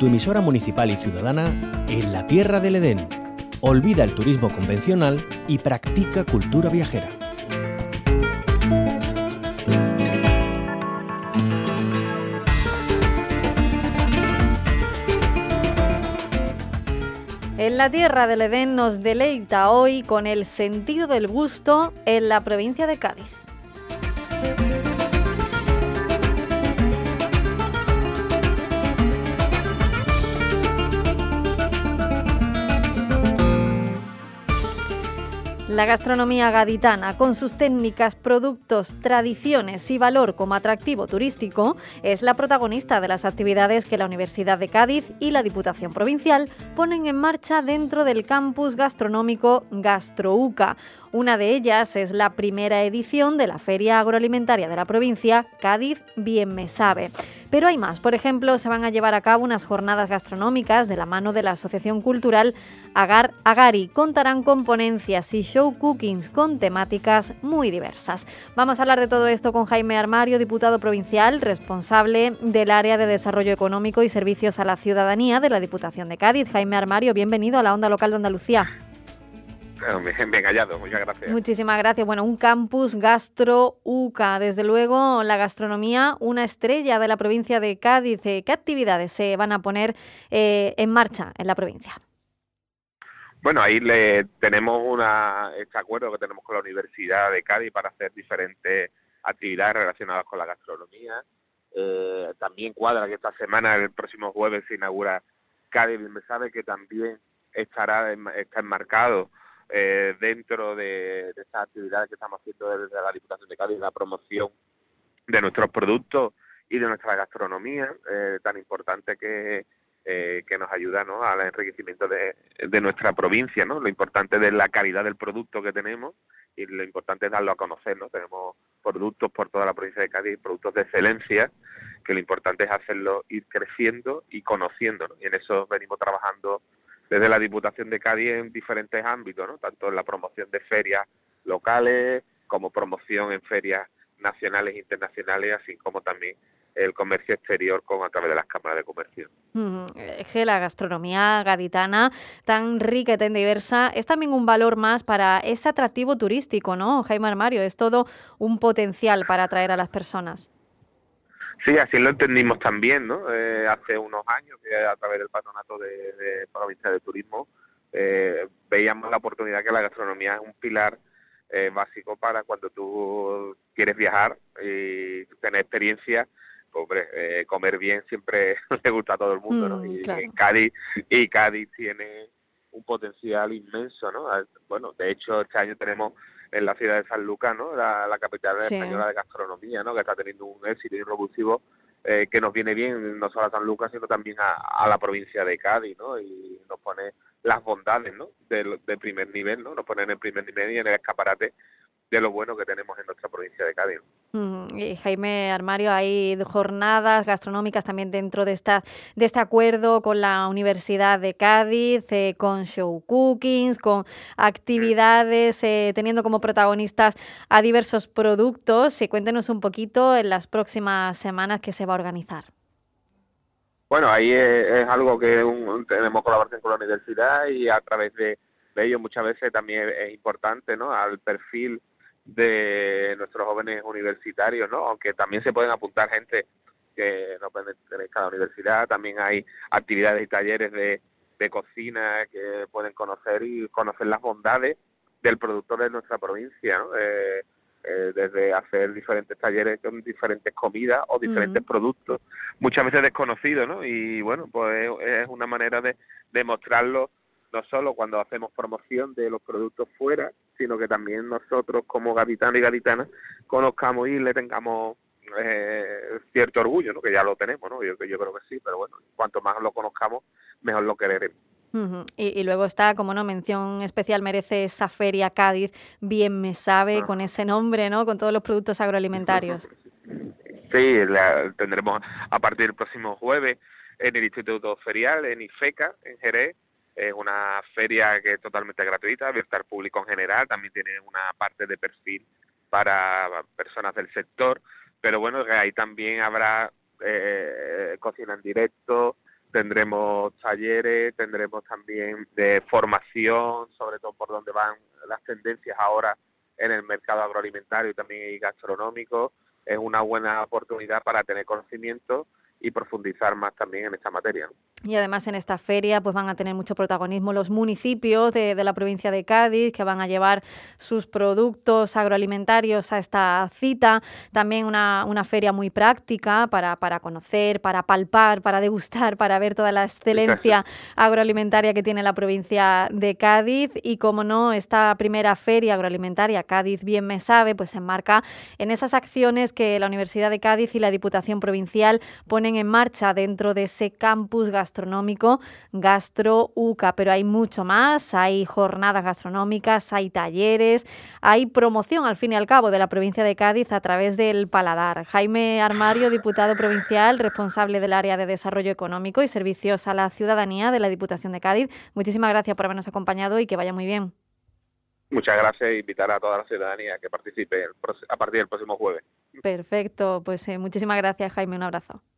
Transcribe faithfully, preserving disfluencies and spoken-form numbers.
tu emisora municipal y ciudadana en la Tierra del Edén. Olvida el turismo convencional y practica cultura viajera. En la Tierra del Edén nos deleita hoy con el sentido del gusto en la provincia de Cádiz. La gastronomía gaditana, con sus técnicas, productos, tradiciones y valor como atractivo turístico, es la protagonista de las actividades que la Universidad de Cádiz y la Diputación Provincial ponen en marcha dentro del campus gastronómico GastroUCA. Una de ellas es la primera edición de la Feria Agroalimentaria de la provincia, Cádiz Bien Me Sabe. Pero hay más. Por ejemplo, se van a llevar a cabo unas jornadas gastronómicas de la mano de la Asociación Cultural Agar Agari. Contarán con ponencias y show cookings con temáticas muy diversas. Vamos a hablar de todo esto con Jaime Armario, diputado provincial, responsable del área de Desarrollo Económico y Servicios a la Ciudadanía de la Diputación de Cádiz. Jaime Armario, bienvenido a la Onda Local de Andalucía. Bien, bien hallado, muchas gracias. Muchísimas gracias. Bueno, un campus GastroUCA, desde luego la gastronomía, una estrella de la provincia de Cádiz. ¿Qué actividades se van a poner eh, en marcha en la provincia? Bueno, ahí le tenemos una, este acuerdo que tenemos con la Universidad de Cádiz para hacer diferentes actividades relacionadas con la gastronomía. Eh, también cuadra que esta semana, el próximo jueves, se inaugura Cádiz Bien Me Sabe, que también estará está enmarcado Eh, dentro de, de estas actividades que estamos haciendo desde la Diputación de Cádiz, la promoción de nuestros productos y de nuestra gastronomía, eh, tan importante que, eh, que nos ayuda, ¿no?, al enriquecimiento de, de nuestra provincia, ¿no? Lo importante es la calidad del producto que tenemos y lo importante es darlo a conocer, ¿no? Tenemos productos por toda la provincia de Cádiz, productos de excelencia, que lo importante es hacerlo ir creciendo y conociendo, ¿no? Y en eso venimos trabajando desde la Diputación de Cádiz en diferentes ámbitos, ¿no? Tanto en la promoción de ferias locales como promoción en ferias nacionales e internacionales, así como también el comercio exterior con a través de las cámaras de comercio. Mm, es que la gastronomía gaditana, tan rica y tan diversa, es también un valor más para ese atractivo turístico, ¿no, Jaime Armario? Es todo un potencial para atraer a las personas. Sí, así lo entendimos también, ¿no? Eh, hace unos años, que a través del Patronato de, de Provincia de Turismo, eh, veíamos la oportunidad que la gastronomía es un pilar eh, básico para cuando tú quieres viajar y tener experiencia. Pues, hombre, eh, comer bien siempre le gusta a todo el mundo, ¿no? Mm, Y, claro. y Cádiz y Cádiz tiene un potencial inmenso, ¿no? Bueno, de hecho, este año tenemos en la ciudad de San Lucas, ¿no?, la, la capital Sí. española de gastronomía, ¿no?, que está teniendo un éxito irrobustable eh, que nos viene bien no solo a San Lucas, sino también a, a la provincia de Cádiz, ¿no? Y nos pone las bondades, ¿no?, del, del primer nivel, ¿no? Nos pone en el primer nivel y en el escaparate de lo bueno que tenemos en nuestra provincia de Cádiz. Mm, y Jaime Armario, hay jornadas gastronómicas también dentro de esta de este acuerdo con la Universidad de Cádiz, eh, con show cookings, con actividades, eh, teniendo como protagonistas a diversos productos. Y cuéntenos un poquito en las próximas semanas qué se va a organizar. Bueno, ahí es, es algo que un, tenemos colaboración con la universidad y a través de, de ello muchas veces también es importante, ¿no?, al perfil de nuestros jóvenes universitarios, ¿no?, aunque también se pueden apuntar gente que no pertenezca a la universidad. También hay actividades y talleres de, de cocina que pueden conocer y conocer las bondades del productor de nuestra provincia, ¿no? Eh, eh, desde hacer diferentes talleres con diferentes comidas o diferentes Mm. productos, muchas veces desconocidos, ¿no? Y bueno, pues es una manera de, de mostrarlo, no solo cuando hacemos promoción de los productos fuera, sino que también nosotros como gaditanos y gaditanas conozcamos y le tengamos eh, cierto orgullo, ¿no?, que ya lo tenemos, ¿no? Yo, yo creo que sí, pero bueno, cuanto más lo conozcamos, mejor lo quereremos. Uh-huh. Y, y luego está, como no, mención especial merece esa feria Cádiz Bien Me Sabe, Ah. con ese nombre, ¿no?, con todos los productos agroalimentarios. Sí, la tendremos a partir del próximo jueves en el Instituto Ferial, en IFECA, en Jerez. Es una feria que es totalmente gratuita, abierta al público en general. También tiene una parte de perfil para personas del sector, pero bueno, que ahí también habrá eh, cocina en directo, tendremos talleres, tendremos también de formación, sobre todo por donde van las tendencias ahora en el mercado agroalimentario y también gastronómico. Es una buena oportunidad para tener conocimiento y profundizar más también en esta materia, ¿no? Y además en esta feria pues van a tener mucho protagonismo los municipios de, de la provincia de Cádiz, que van a llevar sus productos agroalimentarios a esta cita. También una, una feria muy práctica para, para conocer, para palpar, para degustar, para ver toda la excelencia agroalimentaria que tiene la provincia de Cádiz. Y como no, esta primera feria agroalimentaria, Cádiz Bien Me Sabe, pues se enmarca en esas acciones que la Universidad de Cádiz y la Diputación Provincial ponen en marcha dentro de ese campus gastronómico Gastro U C A, pero hay mucho más, hay jornadas gastronómicas, hay talleres, hay promoción al fin y al cabo de la provincia de Cádiz a través del paladar. Jaime Armario, diputado provincial, responsable del área de Desarrollo Económico y Servicios a la Ciudadanía de la Diputación de Cádiz, muchísimas gracias por habernos acompañado y que vaya muy bien. Muchas gracias e invitar a toda la ciudadanía que participe a partir del próximo jueves. Perfecto, pues eh, muchísimas gracias, Jaime, un abrazo.